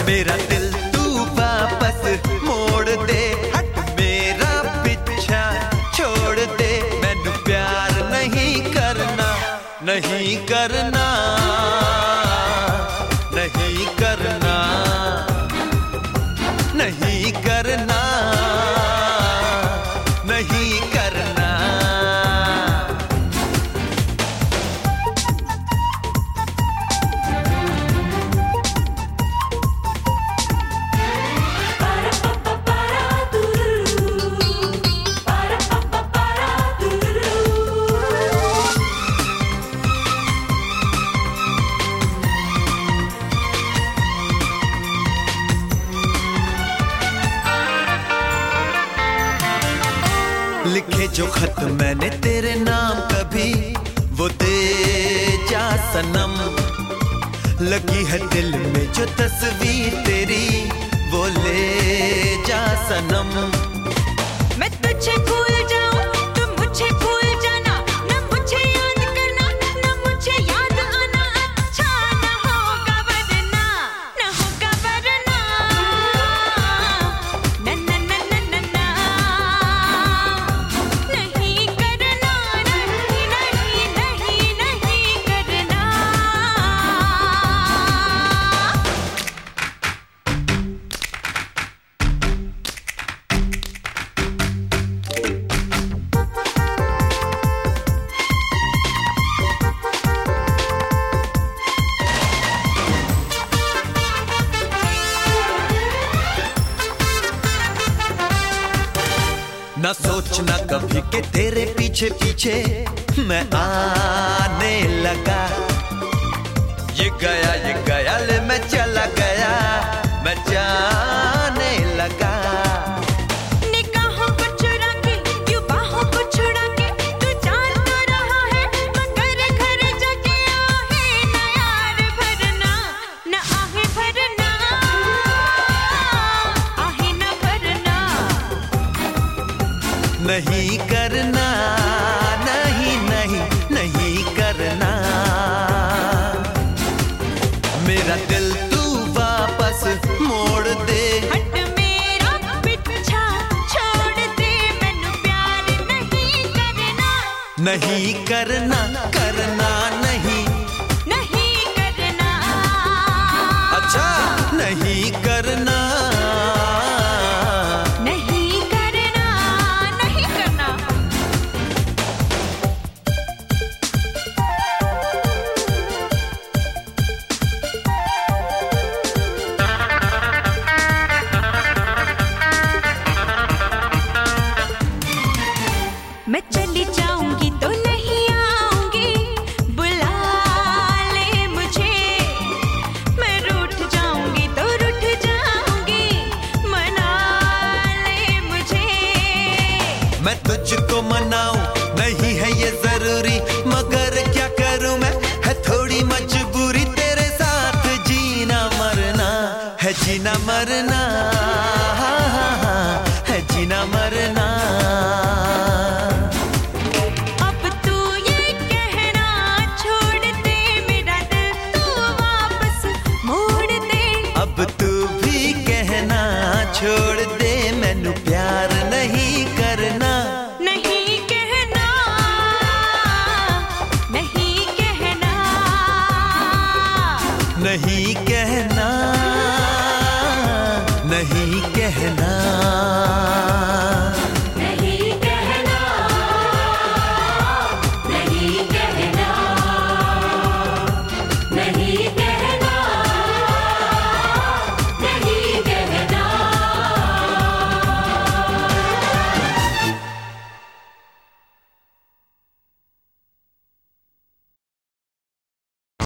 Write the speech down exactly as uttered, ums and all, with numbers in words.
मेरा दिल तू वापस मोड़ दे, हट मेरा पीछा छोड़ दे। मैनू प्यार नहीं करना, नहीं करना, नहीं करना, नहीं करना, नहीं करना। लिखे जो खत मैंने तेरे नाम कभी वो दे जा सनम। लगी है दिल में जो तस्वीर तेरी वो ले जा सनम। मैं तुझे भूल जाऊं तुम मुझे भूल जाना, न मुझे याद करना न मुझे याद आना। अच्छा न होगा वरना, न होगा वरना, न न न न न न। नहीं करना, नहीं नहीं नहीं नहीं करना। ना सोचना कभी कि तेरे पीछे पीछे मैं आने लगा। ये गया ये गया ले मैं चला गया, मैं जाने लगा। निगाहों को चुरा के यूं बाहों को छुड़ा के तू जान तो रहा है, मगर घर जाके आहे न यार भरना, न आहे भरना, आहे न भरना। नहीं करना, नहीं नहीं नहीं करना। मेरा दिल तू वापस मोड़ दे, हट मेरा पीछा छोड़ दे। मैनू प्यार नहीं करना, नहीं करना, करना नहीं, नहीं करना। अच्छा नहीं करना। नहीं करना, नहीं करना। मैं चली जाऊंगी तो नहीं आऊंगी, बुला ले मुझे। मैं रूठ जाऊंगी तो रूठ जाऊंगी, मना ले मुझे। मैं तुझको मनाऊं नहीं है ये जरूरी, मगर क्या करूं मैं है थोड़ी मजबूरी। तेरे साथ जीना मरना है, जीना मरना, हाँ, हाँ, हाँ, है जीना मरना। अब तू ये कहना छोड़ दे, मेरा दिल तू वापस मोड़ दे। अब तू भी कहना छोड़ दे, मैनू प्यार नहीं करना। नहीं कहना, नहीं कहना, नहीं कहना, नहीं कहना।